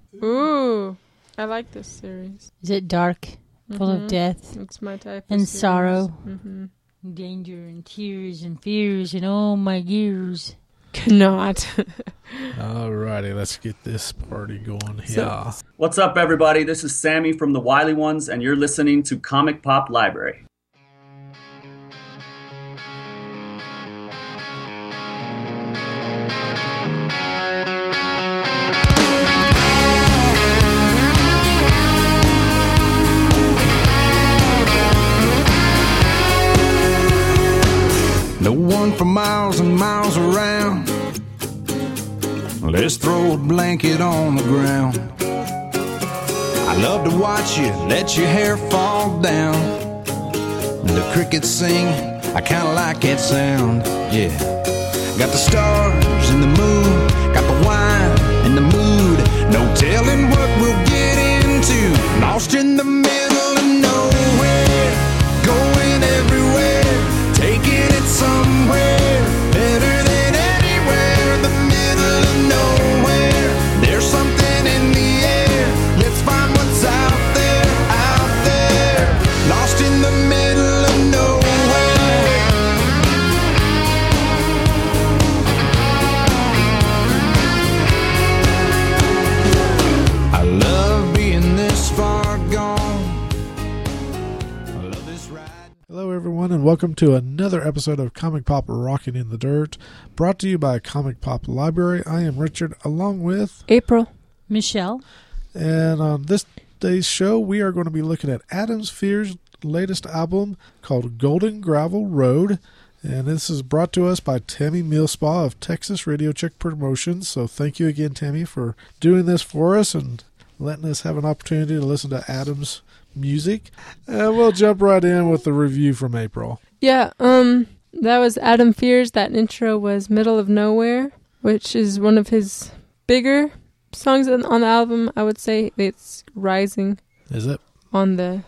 Ooh, I like this series. Is it dark, full of death? It's my type of and series. sorrow, Mm-hmm. danger and tears and fears and all my gears. Cannot. Alrighty, let's get this party going here. What's up, everybody? This is Sammy from the Wily Ones, and you're listening to Comic Pop Library. No one for miles and miles around. Let's throw a blanket on the ground. I love to watch you let your hair fall down. The crickets sing, I kinda like that sound. Yeah. Got the stars and the moon, got the wine and the mood. No telling what we'll get into. Lost in the middle of nowhere, going everywhere, taking it somewhere better than anywhere. The middle of nowhere, there's something in the air. Let's find what's out there, out there. Lost in the middle of nowhere. I love being this far gone. I love this ride. Hello, everyone, and welcome to another episode of Comic Pop Rockin' in the Dirt, brought to you by Comic Pop Library. I am Richard, along with April. Michelle. And on this day's show, we are going to be looking at Adam Sphere's latest album called Golden Gravel Road. And this is brought to us by Tammy Millspaw of Texas Radio Chick Promotions. So thank you again, Tammy, for doing this for us and letting us have an opportunity to listen to Adam's music. And we'll jump right in with the review from April. Yeah, that was Adam Fears. That intro was Middle of Nowhere, which is one of his bigger songs on the album. I would say it's rising Is it? on the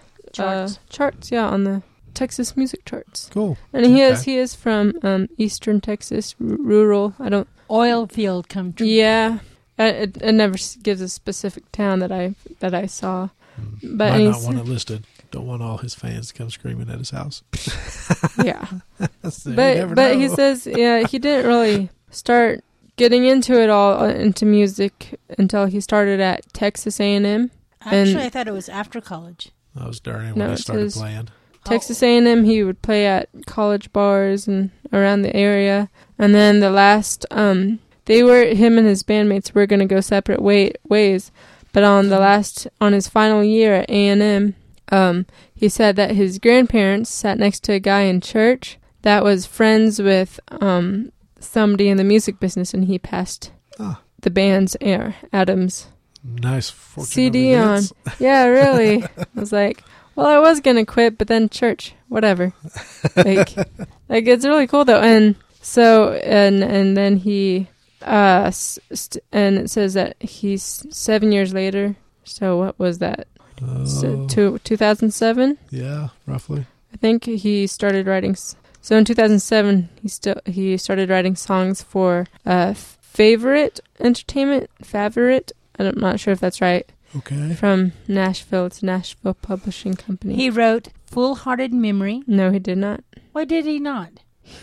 Charts. on the Texas music charts. Cool. And he is from Eastern Texas, rural. Oil field country. Yeah, it never gives a specific town that I saw. But Might not want it listed. Don't want all his fans to come screaming at his house. yeah. So you never but he know. says he didn't really start getting into it all into music until he started at Texas A&M. Actually, I thought it was after college. That was during No, when he it started says- playing. Texas A&M, he would play at college bars and around the area. And then the last, him and his bandmates were going to go separate ways. But on his final year at A&M, he said that his grandparents sat next to a guy in church that was friends with somebody in the music business, and he passed the band's Adam's Nice fortune CD of on. events. Yeah, really. I was like, well, I was gonna quit, but then church, whatever. like it's really cool though. And so, and then he, and it says that he's 7 years later. So what was that? So 2007. Yeah, roughly. I think he started writing. So in 2007, he started writing songs for Favorite Entertainment. Favorite. I'm not sure if that's right. Okay. From Nashville. It's Nashville Publishing Company. He wrote Full-Hearted Memory. No, he did not. Why did he not?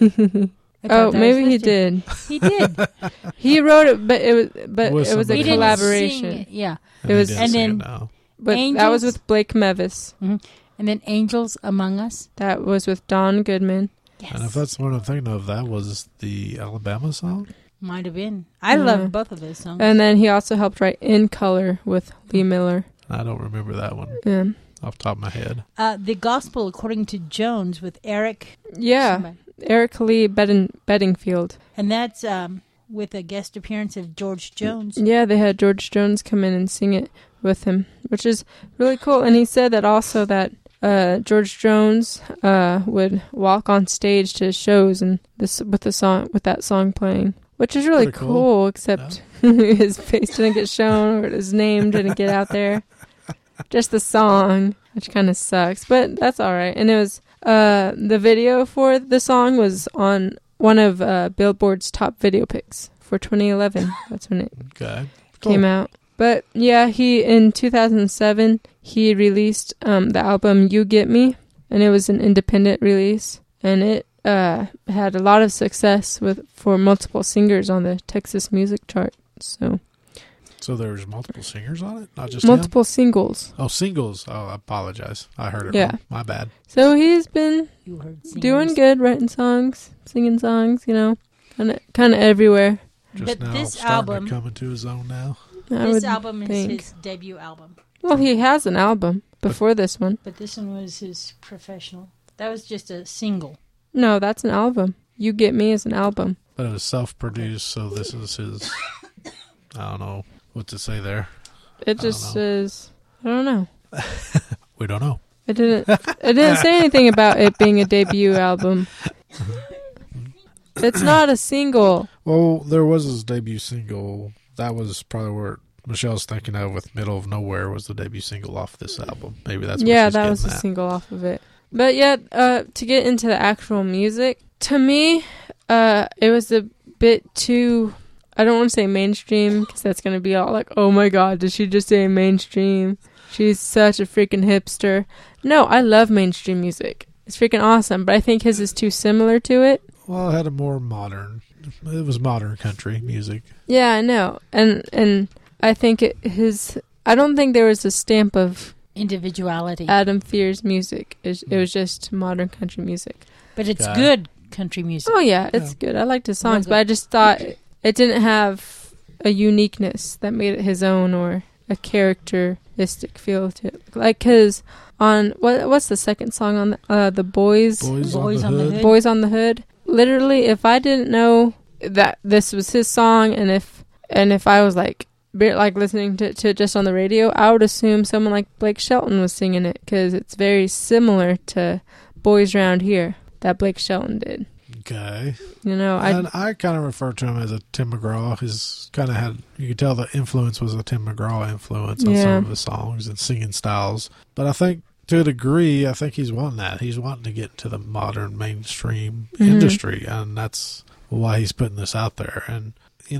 Oh, maybe he did. He did. He wrote it, but it was a He didn't collaboration. sing it. Yeah. It was- and and then- now. But that Angels? was with Blake Mevis. And then Angels Among Us. That was with Don Goodman. Yes. And if that's what I'm thinking of, that was the Alabama song. Might have been. I love both of those songs. And then he also helped write In Color with Lee Miller. I don't remember that one Yeah. off the top of my head. The Gospel According to Jones with Eric. Yeah. somebody. Eric Lee Bedingfield. And that's with a guest appearance of George Jones. Yeah, they had George Jones come in and sing it with him, which is really cool. And he said that also that George Jones would walk on stage to shows and with that song playing, which is really Pretty cool. Except his face didn't get shown or his name didn't get out there. Just the song, which kind of sucks, but that's all right. And it was the video for the song was on one of Billboard's top video picks for 2011. That's when it Okay. came out. But yeah, he in 2007 he released the album "You Get Me," and it was an independent release, and it had a lot of success for multiple singers on the Texas music chart. So there's multiple singers on it, not just multiple him? Singles. Oh, singles. Oh, I apologize. I heard it Yeah. wrong. My bad. So he's been You heard singers. doing good, writing songs, singing songs. Kind of everywhere. Just But now this starting album- to come into his own now. I This would album is think. his debut album. Well, he has an album before this one. But this one was his professional. That was just a single. No, that's an album. "You Get Me" is an album. But it was self-produced, so this is his... I don't know what to say there. It just says, I don't know. We don't know. It didn't say anything about it being a debut album. It's not a single. Well, there was his debut single. That was probably where Michelle's thinking of with "Middle of Nowhere" was the debut single off this album. Maybe that's what Yeah, she's that was a getting at. single off of it. But yeah, to get into the actual music, to me, it was a bit too... I don't want to say mainstream, because that's going to be all like, oh my god, did she just say mainstream? She's such a freaking hipster. No, I love mainstream music. It's freaking awesome, but I think his is too similar to it. Well, it had a more modern... It was modern country music. Yeah, I know. And I think I don't think there was a stamp of Individuality. Adam Fear's music. It was just modern country music. But it's Okay. good country music. Oh yeah, it's good. I liked his songs, but I just thought it didn't have a uniqueness that made it his own or a characteristic feel to it. Like, cause on what's the second song on the Boys Boys Boys on the Hood. Boys on the Hood? Literally, if I didn't know that this was his song, and if I was like listening to it just on the radio, I would assume someone like Blake Shelton was singing it, because it's very similar to Boys Round Here that Blake Shelton did. Okay. I I kind of refer to him as a Tim McGraw. His kind of had, you could tell the influence was a Tim McGraw influence on some of his songs and singing styles. But I think to a degree, I think he's wanting that. He's wanting to get to the modern mainstream industry, and that's why he's putting this out there. And,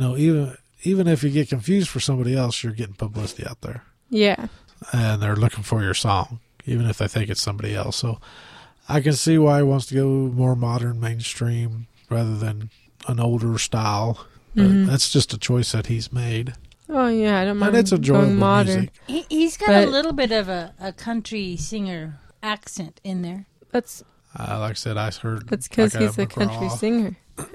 even if you get confused for somebody else, you're getting publicity out there. yeah. And they're looking for your song, even if they think it's somebody else. So I can see why he wants to go more modern, mainstream, rather than an older style. But that's just a choice that he's made. Oh yeah, I don't mind. And it's enjoyable going modern. music. He's got But- a little bit of a country singer accent in there. That's Like I said, I heard. because like he's a country McGraw. singer.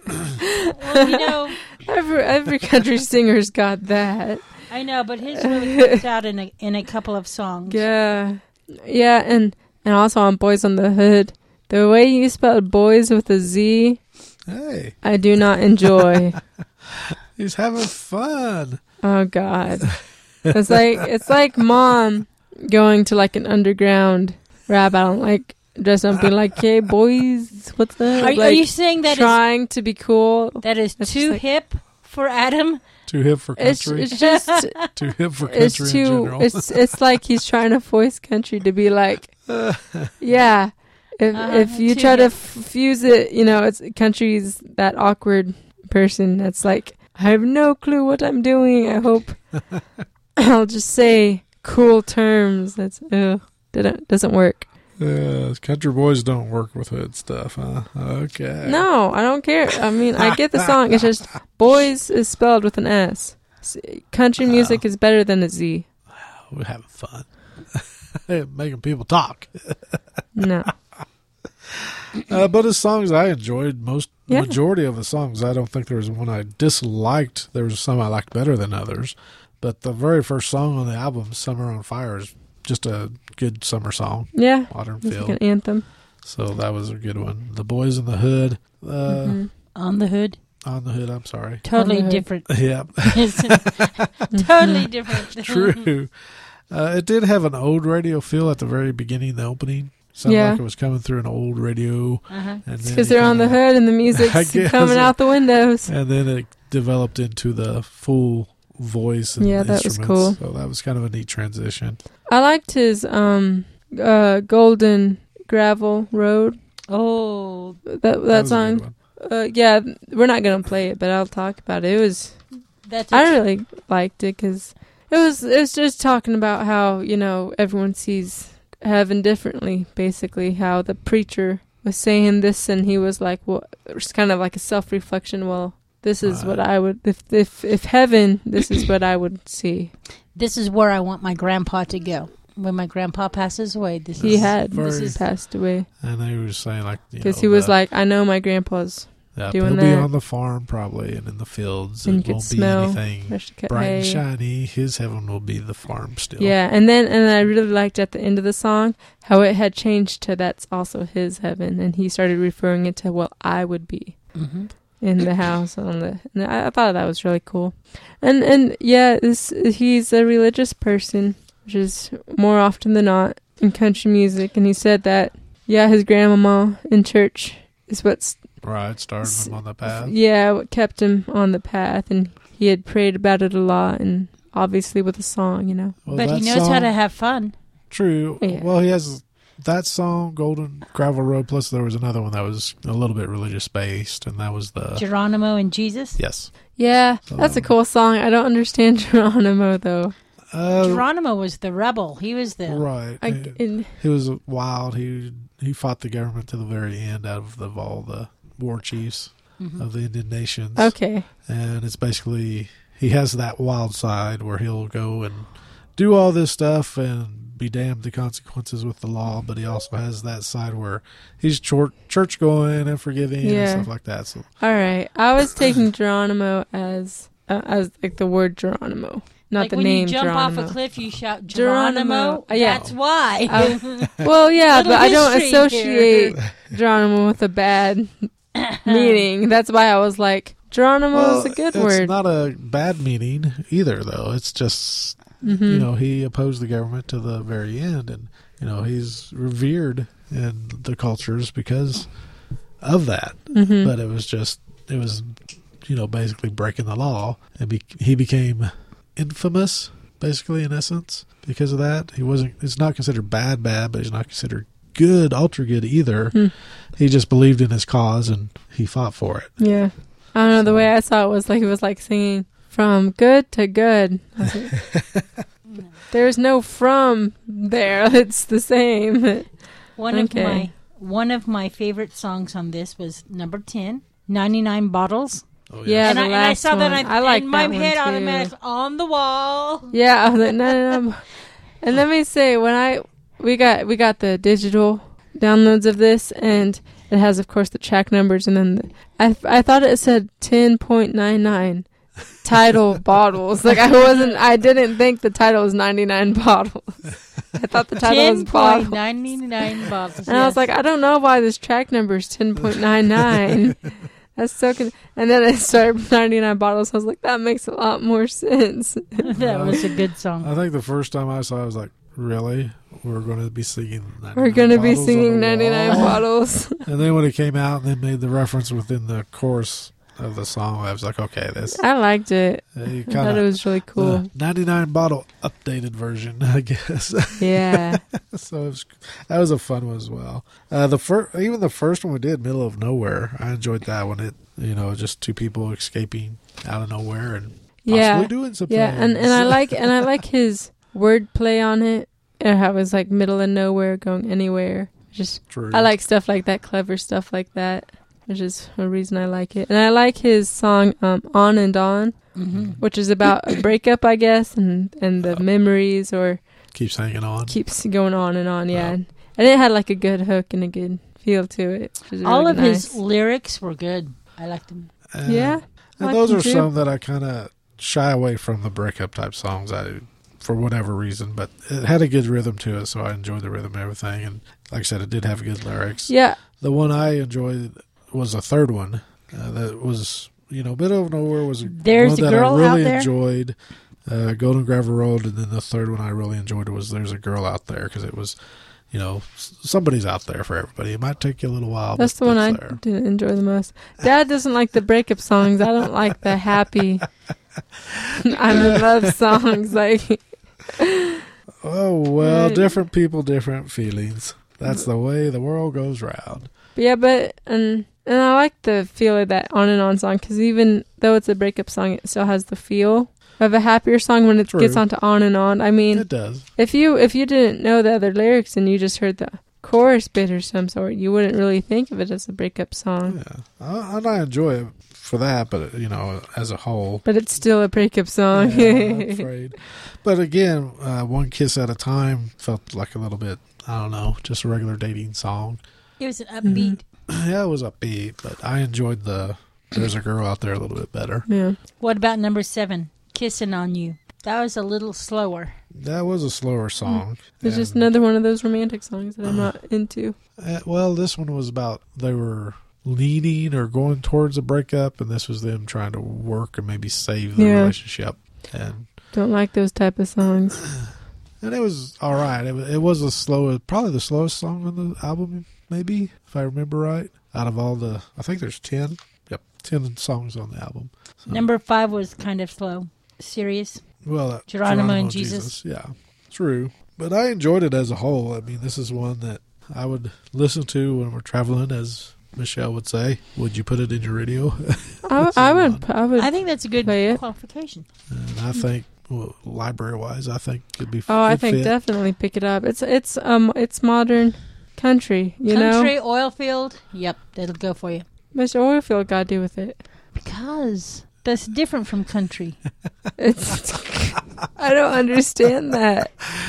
Well, Every country singer's got that. I know, but his really comes out in a couple of songs. Yeah, and also on Boys on the Hood, the way you spelled boys with a Z, Hey, I do not enjoy. he's having fun. Oh God, it's like mom going to like an underground rap battle, like dressing up being like, "Hey boys, what's that?" Are Like, you saying that trying to be cool? is It's too just like- hip for Adam? Too hip for country. It's just Too hip for it's country in too general. it's like he's trying to voice country to be like, yeah. If you too try to hip. fuse it, it's country's that awkward person that's like, I have no clue what I'm doing. I hope I'll just say cool terms. That's doesn't work. Country boys don't work with hood stuff, huh? Okay. No, I don't care. I mean, I get the song. It's just boys is spelled with an S. Country music is better than a Z. We're having fun. Making people talk. No. But his songs I enjoyed Yeah. majority of the songs. I don't think there was one I disliked. There was some I liked better than others. But the very first song on the album, Summer on Fire, is just a good summer song. Yeah. Modern It's feel. like an anthem. So that was a good one. The Boys in the Hood. On the Hood? On the Hood, I'm sorry. Totally On the Hood. different. Yeah, Totally different. true. It did have an old radio feel at the very beginning, the opening. Sounded Yeah. like it was coming through an old radio. Uh-huh. And It's then because it they're on the kinda- hood and the music's I guess. coming out the windows. And then it developed into the full voice and Yeah, that was instruments. cool. So that was kind of a neat transition. I liked his Golden Gravel Road. Oh, That was a good song. one. Yeah, we're not gonna play it, but I'll talk about it. that's I really liked it because It was just talking about how, everyone sees heaven differently, basically. How the preacher was saying this, and he was like, well, it was kind of like a self-reflection. Well, this is what I would, if heaven, this is what I would see. This is where I want my grandpa to go. When my grandpa passes away, he passed away. And they were saying, like, because he was like, I know my grandpa's doing he'll that. be on the farm probably and in the fields. And it you won't could be smell anything bright and shiny. His heaven will be the farm still. Yeah, and I really liked at the end of the song how it had changed to that's also his heaven, and he started referring it to what I would be in the house and I thought that was really cool. And yeah, he's a religious person, which is more often than not in country music, and he said that his grandmama in church is what's started him on the path. Yeah, what kept him on the path, and he had prayed about it a lot, and obviously with a song, Well, but he knows how to have fun. True. Yeah. Well, he has that song, Golden Gravel Road, plus there was another one that was a little bit religious based, and that was the Geronimo and Jesus? Yes. Yeah, that's a cool song. I don't understand Geronimo, though. Geronimo was the rebel. He was the... Right. He was wild. He fought the government to the very end out of all the war chiefs of the Indian nations. Okay. And it's basically, he has that wild side where he'll go and do all this stuff and be damned to consequences with the law, but he also has that side where he's church going and forgiving and stuff like that. So. All right. I was taking Geronimo as like the word Geronimo. Not like the when name you jump Geronimo. off a cliff, you shout Geronimo. Yeah. That's why. Well, yeah, Little but I don't history associate Geronimo with a bad meaning. That's why I was like, Geronimo is a good word. It's not a bad meaning either, though. It's just, he opposed the government to the very end, and, he's revered in the cultures because of that. But it was basically breaking the law, and he became infamous, basically, in essence, because of that. It's not considered bad, but he's not considered good, ultra good either. He just believed in his cause and he fought for it. Yeah. I don't know, the way I saw it was like he was like singing from good to good. There's no from there. It's the same. One of my favorite songs on this was number 10, 99 Bottles. Oh, yeah, and I saw that, I like my that head one too. automatically on the wall. Yeah, I was like, no. And let me say, when we got the digital downloads of this, and it has, of course, the track numbers, and then I thought it said 10.99 title bottles. Like I didn't think the title was 99 bottles. I thought the title was bottles. 10.99 bottles. And I was like, I don't know why this track number is 10.99. That's so good. And then I started 99 bottles. I was like, that makes a lot more sense. That was a good song. I think the first time I saw it, I was like, really? We're going to be singing 99 We're going to be bottles singing on the 99 wall? bottles. And then when it came out and they made the reference within the chorus of the song, I was like, okay, this. I liked it. I thought it was really cool. 99 bottle updated version, I guess. Yeah. So that was a fun one as well. Even the first one we did, Middle of Nowhere, I enjoyed that one. It, just two people escaping out of nowhere and possibly doing something. Yeah, and I like his wordplay on it. And how it was like middle of nowhere, going anywhere. True. I like stuff like that, clever stuff like that, which is a reason I like it. And I like his song On and On, which is about a breakup, I guess, and the memories, or keeps hanging on. Keeps going on and on, yeah. And it had like a good hook and a good feel to it. Which is all really of his lyrics were good. I liked them. Yeah. And those are some that I kind of shy away from the breakup type songs. For whatever reason, but it had a good rhythm to it, so I enjoyed the rhythm and everything. And like I said, it did have good lyrics. Yeah. The one I enjoyed was the third one. That was, Middle of Nowhere was one that I really enjoyed. Golden Gravel Road, and then the third one I really enjoyed was There's a Girl Out There, because it was, somebody's out there for everybody. It might take you a little while. That's the one I didn't enjoy the most. Dad doesn't like the breakup songs. I don't like the happy I'm in love songs. Like, oh, well, different people, different feelings. That's the way the world goes round. Yeah, and I like the feel of that On and On song, because even though it's a breakup song, it still has the feel. of a happier song when it True. gets onto On and On. I mean, It does. if you didn't know the other lyrics and you just heard the chorus bit or some sort, you wouldn't really think of it as a breakup song. Yeah, and I enjoy it for that, but as a whole, But it's still a breakup song. yeah, I'm afraid. But again, One Kiss at a Time felt like a little bit, I don't know, just a regular dating song. It was an upbeat. Yeah, it was upbeat, but I enjoyed the There's a Girl Out There a little bit better. Yeah. What about number 7, Kissing on You? That was a little slower. That was a slower song. It's just And, another one of those romantic songs that I'm not into. well, this one was about they were leading or going towards a breakup, and this was them trying to work and maybe save the relationship. And Don't like those type of songs. it was all right. It was probably the slowest song on the album, maybe, if I remember right. Out of all I think there's 10. Yep, 10 songs on the album. So, Number 5 was kind of slow. Serious. well, Geronimo and Jesus. Yeah, true. But I enjoyed it as a whole. I mean, this is one that I would listen to when we're traveling, as Michelle would say. Would you put it in your radio? I would. I think that's a good play it. qualification. And I think, library-wise, I think it'd be. Oh, I it'd think fit. definitely pick it up. It's modern country, you Country, know. oil field. Yep, that'll go for you. Mr. Oilfield got to do with it. Because that's different from country. It's. I don't understand that.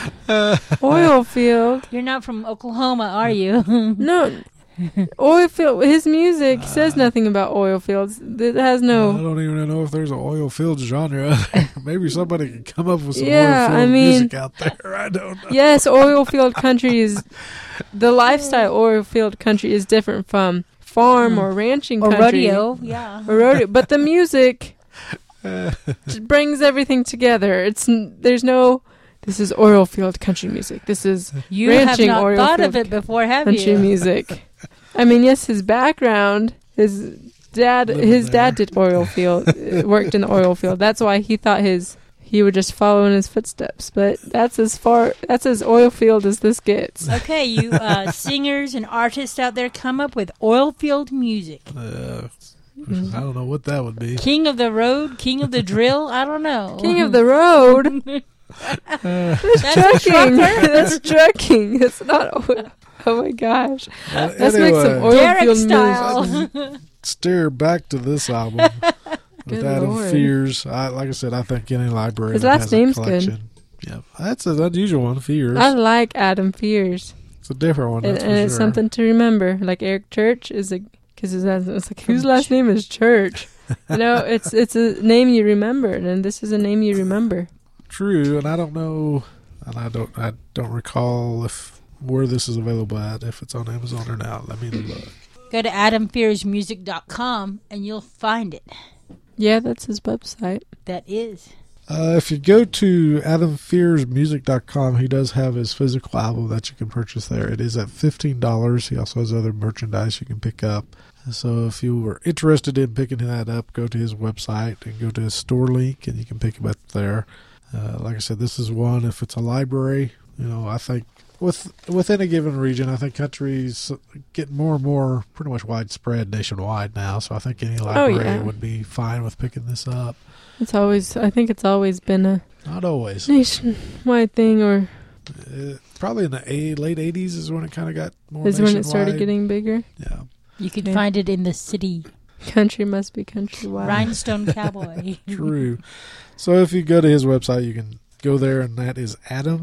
Oilfield. You're not from Oklahoma, are you? No. Oilfield. His music says nothing about oil fields. It has I no. don't even know if there's an oil field genre. Maybe somebody can come up with some Yeah, oil field I mean- music out there. I don't know. Yes, oil field country is. The lifestyle oil field country is different from farm or ranching Or country. rodeo, yeah. Or rodeo. But the music just brings everything together. There's no. This is oil field country music. This is You have ranching not oil thought of field it before, have country you? music. I mean, yes, his background, his dad did oil field, worked in the oil field. That's why he thought he would just follow in his footsteps. But that's as oil field as this gets. Okay, you singers and artists out there, come up with oil field music. I don't know what that would be. King of the road, king of the drill, I don't know. King of the road. That's trucking. That's trucking. It's not oil. Oh my gosh. Let's make some oil Derek field style. music. Steer back to this album with Good Adam Lord. Fears. Like I said, I think any library His that last has a name's good. collection. Yeah, that's an unusual one. Fears. I like Adam Fears. It's a different one. And, That's and for it's sure. something to remember. Like Eric Church is because it's like, whose last name is Church? You know, it's a name you remember, and this is a name you remember. True, and I don't know, and I don't recall where this is available at, if it's on Amazon or not. Let me look. Go to adamfearsmusic.com and you'll find it. Yeah, that's his website. That is. If you go to adamfearsmusic.com, he does have his physical album that you can purchase there. It is at $15. He also has other merchandise you can pick up. So if you were interested in picking that up, go to his website and go to his store link, and you can pick him up there. Like I said, this is one, if it's a library, I think within a given region, I think country's getting more and more pretty much widespread nationwide now. So I think any library would be fine with picking this up. I think it's always been a Not always. nationwide thing, or Probably in the late 80s is when it kind of got more is when it started nationwide. getting bigger. Yeah. You could Yeah. find it in the city. Country must be countrywide. Rhinestone Cowboy. True. So if you go to his website, you can go there, and that is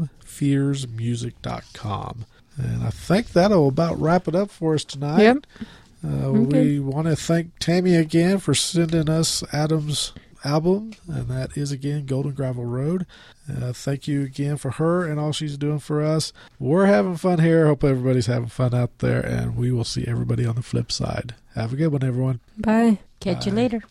adamfearsmusic.com. And I think that'll about wrap it up for us tonight. Yep. We want to thank Tammy again for sending us Adam's album, and that is again Golden Gravel Road. Thank you again for her and all she's doing for us. We're having fun here. Hope everybody's having fun out there, and we will see everybody on the flip side. Have a good one, everyone. Bye. Catch you Bye. later.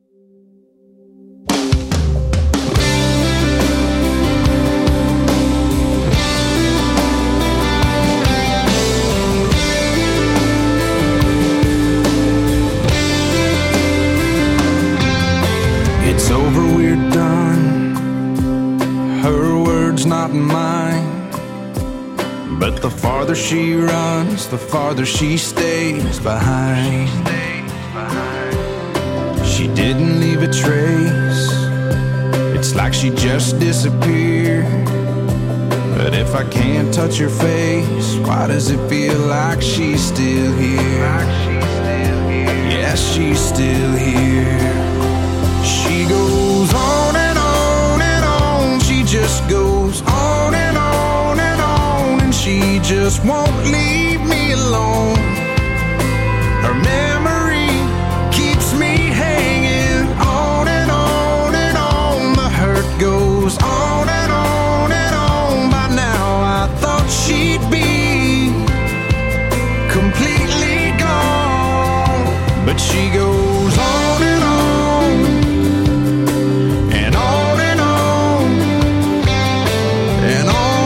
It's over, we're done. Her words, not mine. But the farther she runs, the farther she stays behind. She didn't leave a trace. It It's like she just disappeared. But if I can't touch her face, why does it feel like she's still here? Yes, she's still here. She goes on and on and on. She just goes on and on and on. And she just won't leave me alone. Her memory keeps me hanging on and on and on. The hurt goes on and on and on. By now I thought she'd be completely gone, but she goes on and on and on and on and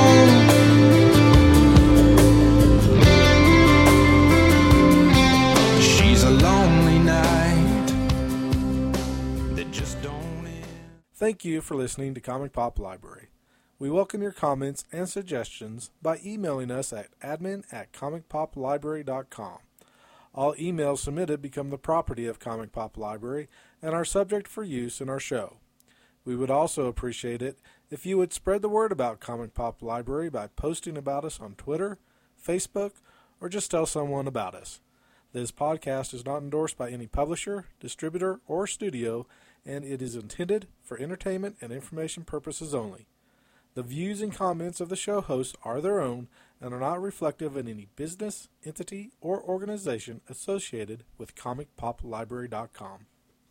on. She's a lonely night that just don't end. Thank you for listening to Comic Pop Library. We welcome your comments and suggestions by emailing us at admin@comicpoplibrary.com. All emails submitted become the property of Comic Pop Library and are subject for use in our show. We would also appreciate it if you would spread the word about Comic Pop Library by posting about us on Twitter, Facebook, or just tell someone about us. This podcast is not endorsed by any publisher, distributor, or studio, and it is intended for entertainment and information purposes only. The views and comments of the show hosts are their own and are not reflective of any business, entity, or organization associated with ComicPopLibrary.com.